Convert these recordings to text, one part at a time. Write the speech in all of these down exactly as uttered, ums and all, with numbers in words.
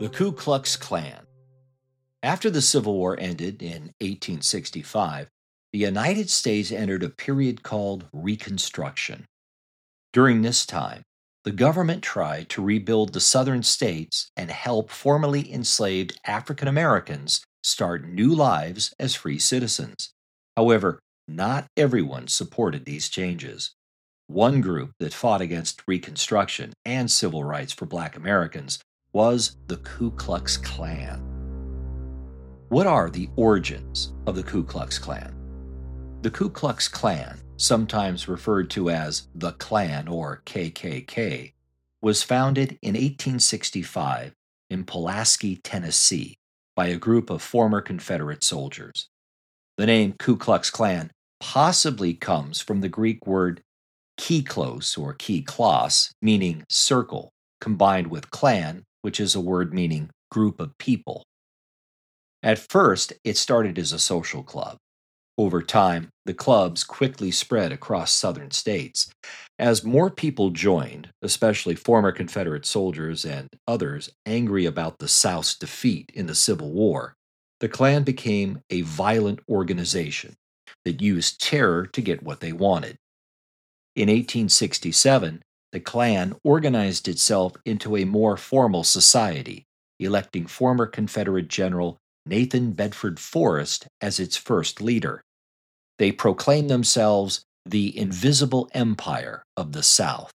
The Ku Klux Klan. After the Civil War ended in eighteen sixty-five, the United States entered a period called Reconstruction. During this time, the government tried to rebuild the southern states and help formerly enslaved African Americans start new lives as free citizens. However, not everyone supported these changes. One group that fought against Reconstruction and civil rights for Black Americans was the Ku Klux Klan. What are the origins of the Ku Klux Klan? The Ku Klux Klan, sometimes referred to as the Klan or K K K, was founded in eighteen sixty-five in Pulaski, Tennessee, by a group of former Confederate soldiers. The name Ku Klux Klan possibly comes from the Greek word kyklos or kyklos, meaning circle, combined with clan, which is a word meaning group of people. At first, it started as a social club. Over time, the clubs quickly spread across southern states. As more people joined, especially former Confederate soldiers and others angry about the South's defeat in the Civil War, the Klan became a violent organization that used terror to get what they wanted. In eighteen sixty-seven, the Klan organized itself into a more formal society, electing former Confederate General Nathan Bedford Forrest as its first leader. They proclaimed themselves the Invisible Empire of the South.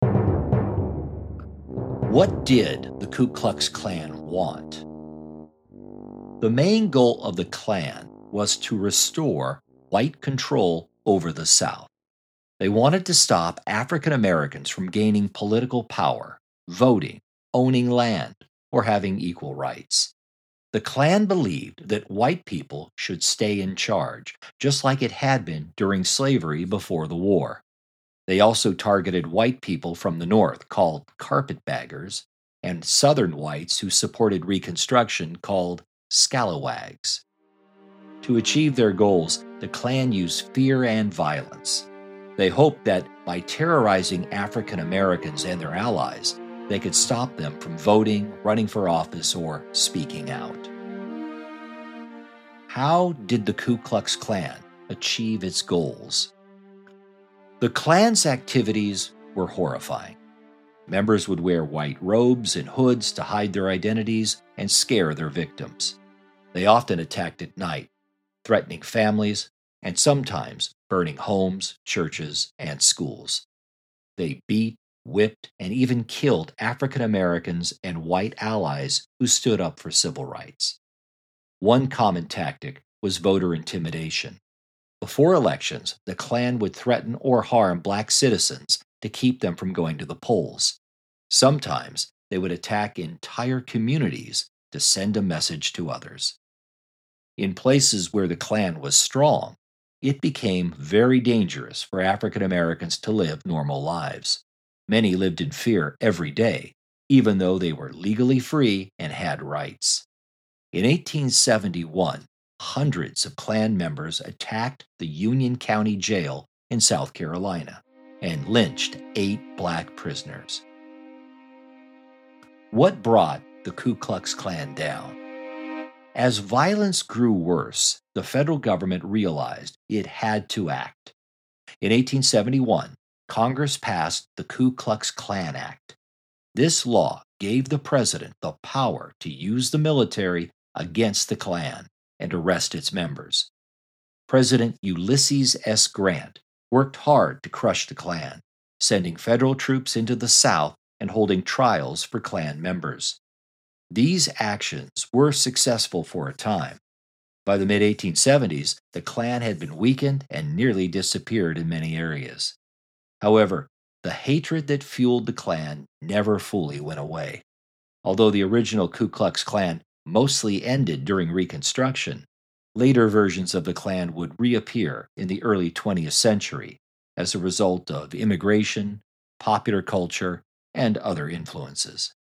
What did the Ku Klux Klan want? The main goal of the Klan was to restore white control over the South. They wanted to stop African Americans from gaining political power, voting, owning land, or having equal rights. The Klan believed that white people should stay in charge, just like it had been during slavery before the war. They also targeted white people from the North, called carpetbaggers, and Southern whites who supported Reconstruction, called scalawags. To achieve their goals, the Klan used fear and violence. They hoped that by terrorizing African Americans and their allies, they could stop them from voting, running for office, or speaking out. How did the Ku Klux Klan achieve its goals? The Klan's activities were horrifying. Members would wear white robes and hoods to hide their identities and scare their victims. They often attacked at night, threatening families, and sometimes burning homes, churches, and schools. They beat, whipped, and even killed African Americans and white allies who stood up for civil rights. One common tactic was voter intimidation. Before elections, the Klan would threaten or harm Black citizens to keep them from going to the polls. Sometimes they would attack entire communities to send a message to others. In places where the Klan was strong, it became very dangerous for African Americans to live normal lives. Many lived in fear every day, even though they were legally free and had rights. In eighteen seventy-one, hundreds of Klan members attacked the Union County Jail in South Carolina and lynched eight Black prisoners. What brought the Ku Klux Klan down? As violence grew worse, the federal government realized it had to act. In eighteen seventy-one, Congress passed the Ku Klux Klan Act. This law gave the president the power to use the military against the Klan and arrest its members. President Ulysses S. Grant worked hard to crush the Klan, sending federal troops into the South and holding trials for Klan members. These actions were successful for a time. By the mid eighteen seventies, the Klan had been weakened and nearly disappeared in many areas. However, the hatred that fueled the Klan never fully went away. Although the original Ku Klux Klan mostly ended during Reconstruction, later versions of the Klan would reappear in the early twentieth century as a result of immigration, popular culture, and other influences.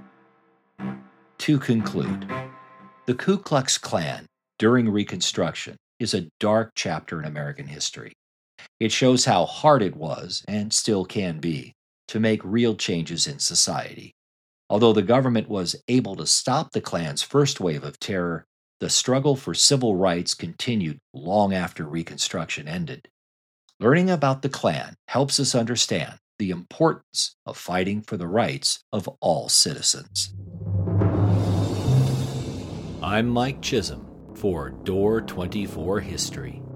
To conclude, the Ku Klux Klan during Reconstruction is a dark chapter in American history. It shows how hard it was, and still can be, to make real changes in society. Although the government was able to stop the Klan's first wave of terror, the struggle for civil rights continued long after Reconstruction ended. Learning about the Klan helps us understand the importance of fighting for the rights of all citizens. I'm Mike Chisholm for Door twenty-four History.